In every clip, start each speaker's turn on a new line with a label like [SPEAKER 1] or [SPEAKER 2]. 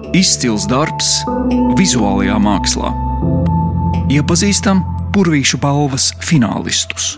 [SPEAKER 1] Izcils darbs vizuālajā mākslā. Iepazīstam Purvīšu balvas finālistus.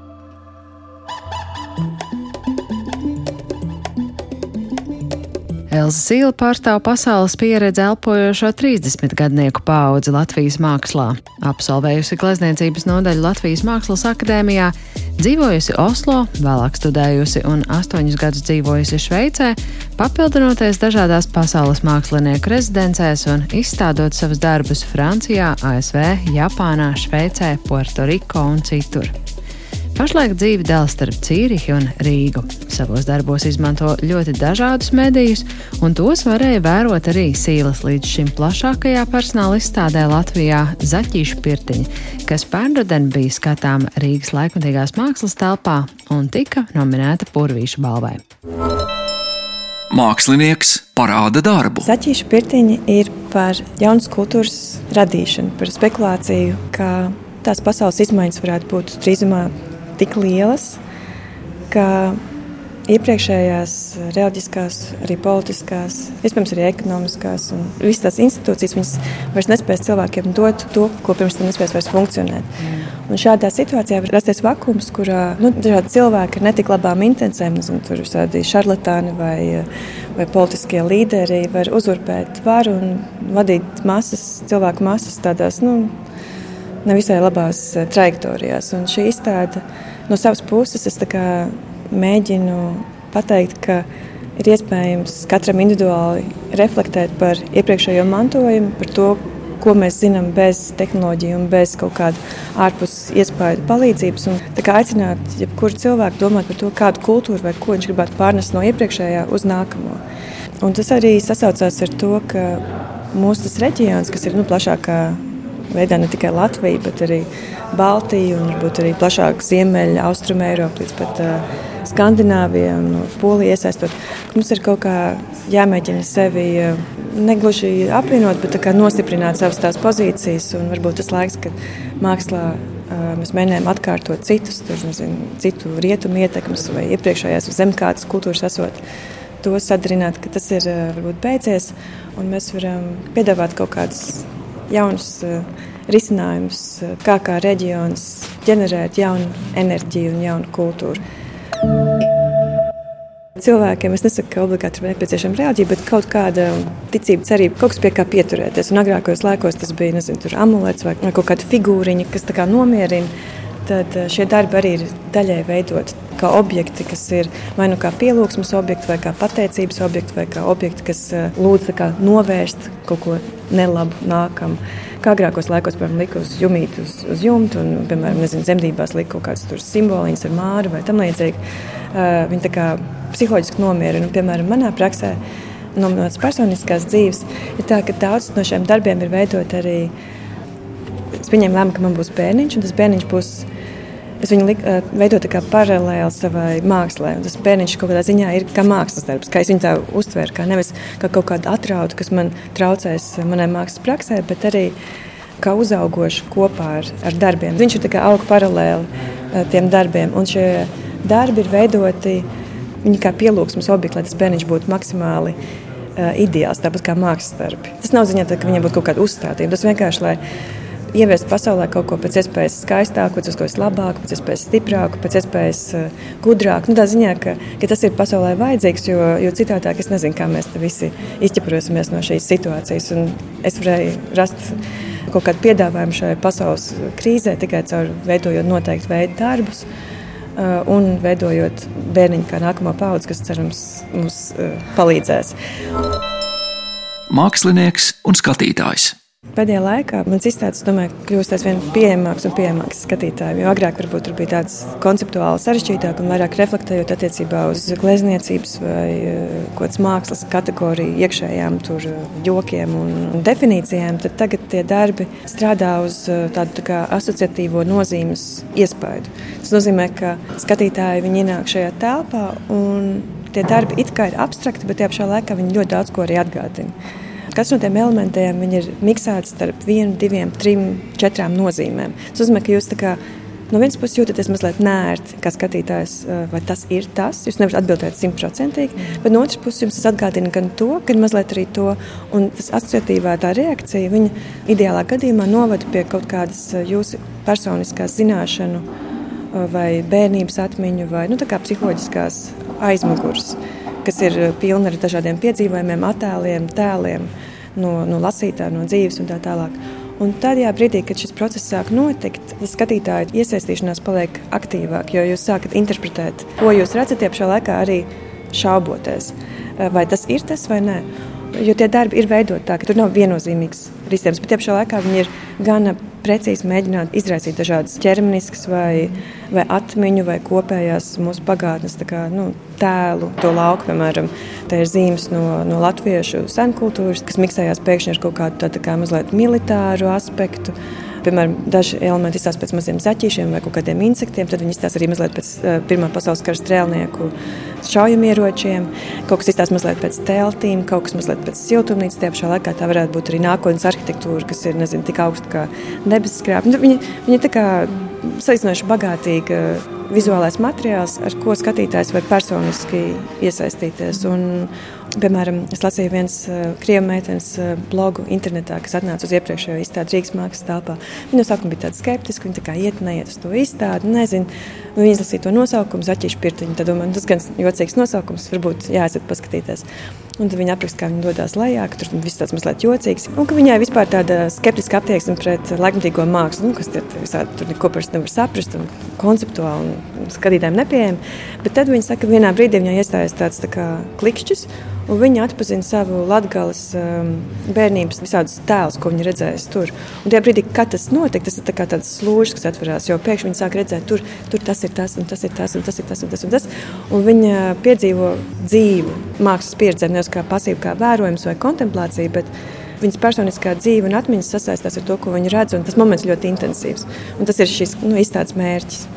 [SPEAKER 2] Elza Zīle pārstāv pasaules pieredzi elpojošo 30-gadnieku paudzi Latvijas mākslā. Absolvējusi glezniecības nodaļu Latvijas Mākslas akadēmijā, dzīvojusi Oslo, vēlāk studējusi un 8 gadus dzīvojusi Šveicē, papildinoties dažādās pasaules mākslinieku rezidencēs un izstādot savus darbus Francijā, ASV, Japānā, Šveicē, Puertoriko un citur. Pašlaik dzīve dala starp Cīrihi un Rīgu. Savos darbos izmanto ļoti dažādus medijus, un tos varēja vērot arī Zīles līdz šim plašākajā personāla izstādē Latvijā Zaķīšu pirtiņa, kas pērnruden bija skatām Rīgas laikmatīgās mākslas telpā un tika nominēta Purvīšu balvai.
[SPEAKER 1] Mākslinieks parāda darbu.
[SPEAKER 3] Zaķīšu pirtiņa ir par jaunas kultūras radīšanu, par spekulāciju, ka tās pasaules izmaiņas varētu būt drīzumā tik lielas, ka iepriekšējās reliģiskās, arī politiskās, iespējams arī ekonomiskās un visas tās institūcijas viņas vairs nespēs cilvēkiem dot to, ko pirms tam nespēs vairs funkcionēt. Un šādā situācijā var rasties vakums, kurā dažādi cilvēki ar netik labām intencēm, tur visādi šarlatāni vai politiskie līderi var uzurpēt varu un vadīt cilvēku masas tādās, nevisai labās trajektorijās. Un šī izstāde no savas puses es mēģinu pateikt, ka ir iespējams katram individuāli reflektēt par iepriekšējo mantojumu, par to, ko mēs zinām bez tehnoloģiju un bez kaut kādu ārpus iespēju palīdzības. Un aicināt jebkuru cilvēku domāt par to, kādu kultūru vai ko viņš gribētu pārnest no iepriekšējā uz nākamo. Un tas arī sasaucās ar to, ka mūsu tas reģions, kas ir plašākā veidā ne tikai Latvija, bet arī Baltija un varbūt arī plašāk Ziemeļa, Austruma Eiropa, līdz pat Skandināvija un Polija iesaistot. Mums ir kaut kā jāmēģina sevi negluži apvienot, bet nostiprināt savas tās pozīcijas. Un varbūt tas laiks, kad mākslā mēs mēģinājām atkārtot citu rietumu ietekmes vai iepriekšējās zemkārtas kultūras esot, to sadarināt, ka tas ir varbūt beidzies, un mēs varam piedāvāt kaut kādus jaunus risinājumus, kā reģions ģenerēt jaunu enerģiju un jaunu kultūru. Cilvēkiem es nesaku, ka obligāti ir nepieciešama reāģija, bet kaut kāda ticība, cerība, kaut kas pie kā pieturēties. Un agrākajos laikos tas bija, amulets vai kaut kāda figūriņa, kas nomierina. Tad šie darbi arī ir daļai veidot kā objekti, kas ir vai kā pielūgsmes objekti, vai kā pateicības objekti, vai kā objekti, kas lūdz novērst kaut ko nelabu nākamu. Kā agrākos laikos, piemēram, lika uz jumīti uz jumtu, un, piemēram, zemdībās lika kaut kādas simboliņas ar māru vai tam līdzīgi. Viņi psiholoģiski nomierina. Piemēram, manā praksē, no manas personiskās dzīves, ir tā, ka daudz no šiem darbiem ir veidot arī. Es pieņēmu lēmumu, ka man būs bērniņš, un tas bērniņš būs. Es viņu veidoju kā paralēli savai mākslai. Un tas bērniņš kaut kādā ziņā ir kā mākslas darbs, kā es viņu tā uztveru, kā nevis kā kaut kādu atraudu, kas man traucēs manai mākslas praksē, bet arī kā uzaugošu kopā ar darbiem. Viņš ir aug paralēli tiem darbiem, un šie darbi ir veidoti viņi kā pielūgsmes objekti, lai tas bērniņš būtu maksimāli ideāls, tāpat kā mākslas darbi. Tas nav ziņā, ka viņam būtu kaut kāda uzstādījuma. Tas vienkārši, lai ieviest pasaulē kaut ko pēc iespējas skaistāku, pēc iespējas labāku, pēc iespējas stiprāku, pēc iespējas gudrāku. Tā ziņā, ka tas ir pasaulē vajadzīgs, jo citādāk es nezinu, kā mēs visi izķeprosimies no šīs situācijas. Un es varēju rast kaut kādu piedāvājumu šai pasaules krīzē tikai caur veidojot noteiktu veidu darbus un veidojot bērniņu kā nākamo paudzi, kas cerams mums palīdzēs.
[SPEAKER 1] Mākslinieks un skatītājs.
[SPEAKER 3] Pēdējā laikā mans izstādes, domāju, kļūst aizvien pieejamāks un pieejamāks skatītājiem, jo agrāk varbūt tur bija tāds konceptuāli sarežģītāk un vairāk reflektējot attiecībā uz glezniecības vai kādas mākslas kategoriju iekšējām tur jokiem un definīcijām, tad tagad tie darbi strādā uz tādu asociatīvo nozīmes iespaidu. Tas nozīmē, ka skatītāji viņi ienāk šajā telpā un tie darbi it kā ir abstrakti, bet tajā pašā laikā viņi ļoti daudz ko arī atgādina. Katrs no tiem elementiem ir miksēts starp 1, 2, 3, 4 nozīmēm. Tas nozīmē, ka jūs No vienas puses jūtaties mazliet nērti, kā skatītājs, vai tas ir tas. Jūs nevarat atbildēt 100%, bet no otras puses jums tas atgādina gan to, gan mazliet arī to. Un tas asociatīvā tā reakcija, viņa ideālā gadījumā novada pie kaut kādas jūsu personiskās zināšanu vai bērnības atmiņu vai tā kā psiholoģiskās aizmugures, kas ir pilna ar dažādiem piedzīvojumiem, attēliem, tēliem no lasītā, no dzīves un tā tālāk. Un tajā brīdī, kad šis process sāk notikt, skatītāja iesaistīšanās paliek aktīvāk, jo jūs sākat interpretēt, ko jūs redzat, tie pašā laikā arī šauboties. Vai tas ir tas vai nē? Jo tie darbi ir veidoti tā, ka tur nav viennozīmīgs risinājums, bet tie pašā laikā viņi ir gana precīzi mēģināt izraisīt dažādas ķermeniskas vai atmiņu vai kopējās mūsu pagātnes tēlu, to lauku, piemēram. Tā ir zīmes no latviešu senkultūras, kas miksējās pēkšņi ar kaut kādu tā kā mazliet militāru aspektu. Piemēram, daži elementi izstāsta pēc maziem zaķīšiem vai kaut kādiem insektiem, tad viņi izstāsta arī mazliet pēc Pirmā pasaules kara strēlnieku šaujamieročiem, kaut kas izstāsta mazliet pēc teltīm, kaut kas mazliet pēc siltumnīcas, tie pašā laikā tā varētu būt arī nākotnes arhitektūra, kas ir, tik augsta kā debesskrāpja. Viņi tā kā salīdzinoši bagātīga vizuālais materiāls, ar ko skatītājs var personiski iesaistīties. Un, piemēram, es lasīju viens krievu meitenes blogu internetā, kas atnāca uz iepriekšējo izstādi Rīgas mākslas telpā. Viņa no sākuma bija tāda skeptiska, viņa tā kā iet, neiet uz to izstādi, nezinu. Viņa izlasīja to nosaukumu, Zaķīšu pirtiņu, tad domāju, tas gan jocīgs nosaukums, varbūt jāaiziet paskatīties. Un tad viņa apraksta, kā viņa dodās lejā, ka tur viss tāds mazliet jocīgs. Un ka viņai vispār tāda skeptiska attieksme pret laikmatīgo mākslu, kas visādi tur neko parasti nevar saprast un konceptuāli un skatītājiem nepieejami. Bet tad viņa saka, ka vienā brīdī viņai iestājas tāds tā kā klikšķis, un viņa atpazina savu Latgales bērnības visādus tēlus, ko viņa redzējusi tur. Un tajā brīdī, kad tas notiek, tas ir tā kā tāds slūžs, kas atverās, jo pēkšņi viņa sāk redzēt, tur tas ir tas, un tas ir tas, un tas ir tas, un tas un tas. Un viņa piedzīvo dzīvu mākslas pieredzi, nevis kā pasīvu, kā vērojums vai kontemplācija, bet viņas personiskā dzīve un atmiņas sasaistās ar to, ko viņa redz, un tas moments ļoti intensīvs. Un tas ir šis izstādes mērķis.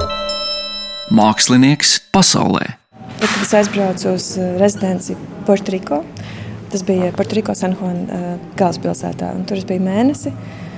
[SPEAKER 1] Mākslinieks pasaulē.
[SPEAKER 3] Tad es aizbraucu uz rezidenci Puertoriko. Tas bija Puertoriko San Juan galvaspilsētā, un tur es biju mēnesi.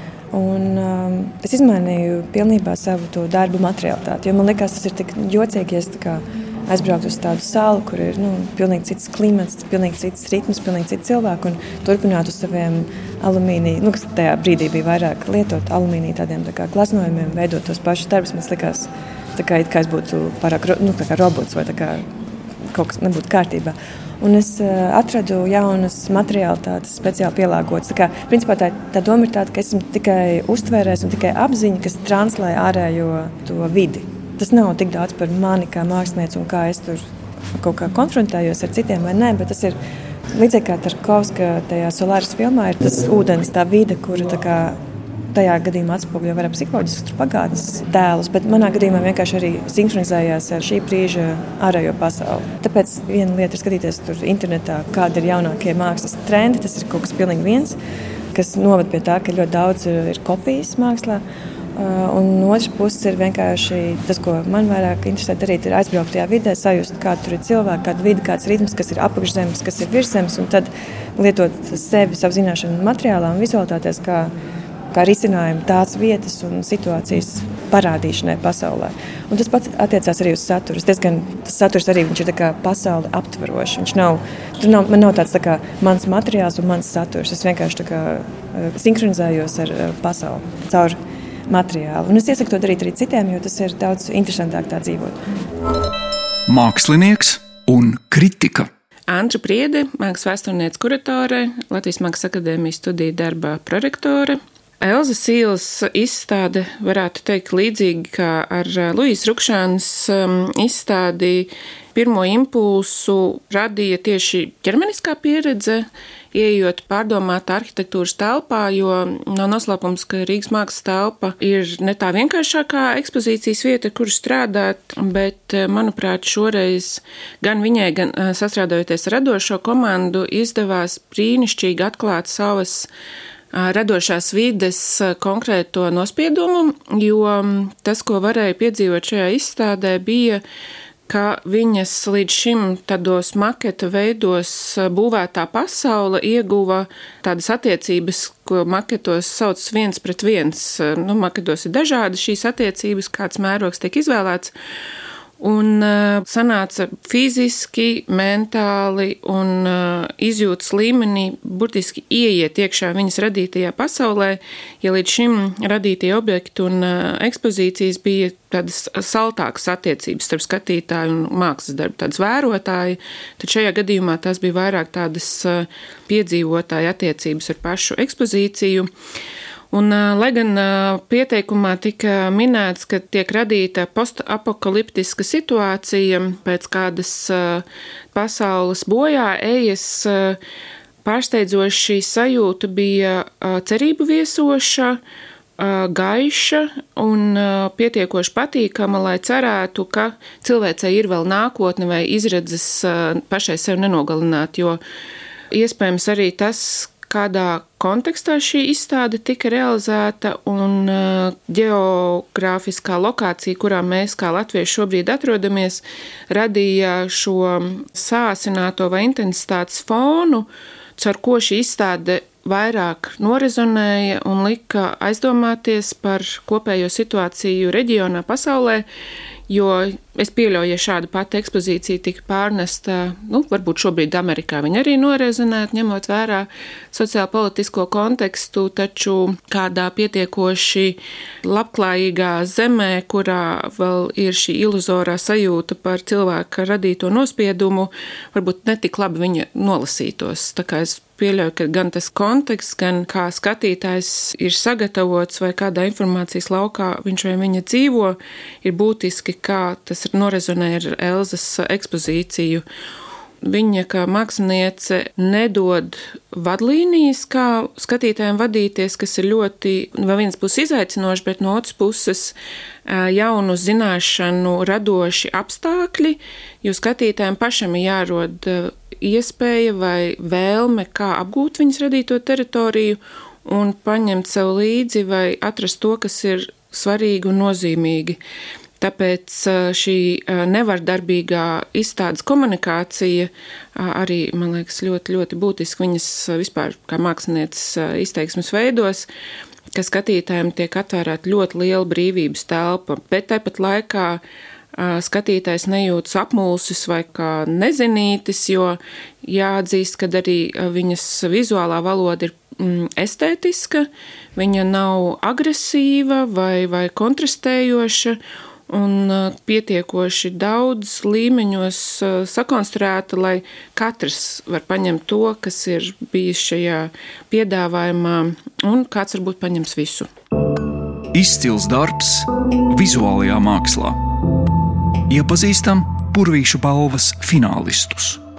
[SPEAKER 3] Un es izmainīju pilnībā savu to darbu materialitāti, jo man liekas, tas ir tik jocīgi, ja es aizbrauktu uz tādu salu, kur ir pilnīgi cits klimats, pilnīgi cits ritms, pilnīgi cits cilvēki, un turpinātu uz saviem alumīnija, kas tajā brīdī bija vairāk lietot alumīnija tādiem tā kā glaznojumiem, veidot tos pašus darbus. Man likās, kā es būtu pārāk robots vai tā kā kaut kas nebūtu kārtībā. Un es atradu jaunas materiālitātes speciāli pielāgotas. Principā tā doma ir tāda, ka esmu tikai uztvērējis un tikai apziņa, kas translē ārējo to vidi. Tas nav tik daudz par mani kā mākslinieci un kā es tur kaut kā konfrontējos ar citiem vai nē, bet tas ir līdzīgi kā Tarkovska tajā Solaris filmā ir tas ūdens, tā vide, kura tā kā tajā gadījumā atspoguļo vairāk psiholoģiskus pagātnes tēlus, bet manā gadījumā vienkārši arī sinhronizējās ar šī brīža ārējo pasauli. Tāpēc viena lieta ir skatīties tur internetā, kādi ir jaunākie mākslas trendi, tas ir kaut kas pilnīgi viens, kas noved pie tā, ka ļoti daudz ir kopijas mākslā. Un no otras puses ir vienkārši tas, ko man vairāk interesē darīt, ir aizbraukt tajā vidē, sajust, kāda tur ir cilvēki, kāda vide, kāds ritms, kas ir apakšzemes, kas ir virszemes, un tad lietot sevi, savu zināšanu materiālā un vizualitātēs, kā risinājumu tās vietas un situācijas parādīšanai pasaulē. Un tas pats attiecās arī uz saturu. Tas saturs arī viņš ir tā kā pasauli aptverošs. Man nav tāds tā kā mans materiāls un mans saturs. Es vienkārši tā kā sinhronizējos ar pasauli caur materiālu. Un es iesaku to darīt arī citiem, jo tas ir daudz interesantāk tā dzīvot.
[SPEAKER 1] Mākslinieks un kritika.
[SPEAKER 4] Andra Priede, mākslas vēsturniece kuratore, Latvijas Mākslas akadēmijas studiju darba prorektore. Elza Sīles izstāde varētu teikt līdzīgi kā ar Luīzes Rukšānas izstādi. Pirmo impulsu radīja tieši ķermeniskā pieredze, ieejot pārdomātā arhitektūras telpā, jo nav noslēpums, ka Rīgas mākslas telpa ir ne tā vienkāršākā ekspozīcijas vieta, kur strādāt, bet, manuprāt, šoreiz gan viņai, gan sastrādājoties ar radošo komandu, izdevās brīnišķīgi atklāt savas radošās vides konkrēto nospiedumu, jo tas, ko varēja piedzīvot šajā izstādē, bija, ka viņas līdz šim tādos maketa veidos būvētā pasaule ieguva tādas attiecības, ko maketos sauc 1:1. Maketos ir dažādi šīs attiecības, kāds mērogs tiek izvēlēts. Un sanāca fiziski, mentāli un izjūtas līmenī burtiski ieiet iekšā viņas radītajā pasaulē, ja līdz šim radītie objekti un ekspozīcijas bija tādas saltākas attiecības starp skatītāju un mākslas darbu, tādas vērotāji, tad šajā gadījumā tās bija vairāk tādas piedzīvotāju attiecības ar pašu ekspozīciju. Un, lai gan pieteikumā tika minēts, ka tiek radīta postapokaliptiska situācija pēc kādas pasaules bojā ejas, pārsteidzoši sajūta bija cerību viesoša, gaiša un pietiekoši patīkama, lai cerētu, ka cilvēcei ir vēl nākotne vai izredzes pašai sev nenogalināt, jo iespējams arī tas, kādā kontekstā šī izstāde tika realizēta un ģeogrāfiskā lokācija, kurā mēs kā latvieši šobrīd atrodamies, radīja šo sāsināto vai intensitātes fonu, caur ko šī izstāde vairāk norezonēja un lika aizdomāties par kopējo situāciju reģionā, pasaulē, jo es pieļauju, ja šāda pati ekspozīcija tika pārnesta, varbūt šobrīd Amerikā viņa arī norezonētu, ņemot vērā sociālpolitisko kontekstu, taču kādā pietiekoši labklājīgā zemē, kurā vēl ir šī iluzorā sajūta par cilvēka radīto nospiedumu, varbūt netik labi viņa nolasītos. Tā kā es pieļauju, ka gan tas konteksts, gan kā skatītājs ir sagatavots vai kādā informācijas laukā viņš vai viņa dzīvo, ir būtiski, kā tas norezonē ar Elzas ekspozīciju. Viņa kā māksliniece nedod vadlīnijas, kā skatītājiem vadīties, kas ir ļoti, no vienas puses izaicinoši, bet no otras puses jaunu zināšanu radoši apstākļi, jo skatītājiem pašam ir jārod iespēja vai vēlme, kā apgūt viņas radīto teritoriju un paņemt sev līdzi vai atrast to, kas ir svarīgi un nozīmīgi. Tāpēc šī nevardarbīgā izstādes komunikācija arī, man liekas, ļoti, ļoti būtiski viņas vispār kā mākslinieces izteiksmes veidos, ka skatītājiem tiek atvērta ļoti liela brīvības telpa, bet tāpat laikā skatītājs nejūtas apmulsis vai kā nezinītis, jo jāatzīst, ka arī viņas vizuālā valoda ir estētiska, viņa nav agresīva vai kontrastējoša, un pietiekoši daudz līmeņos sakonstruēta, lai katrs var paņemt to, kas ir bijis šajā piedāvājumā, un kāds varbūt paņems visu.
[SPEAKER 1] Izcils darbs vizuālajā mākslā. Iepazīstam Purvīšu balvas finālistus.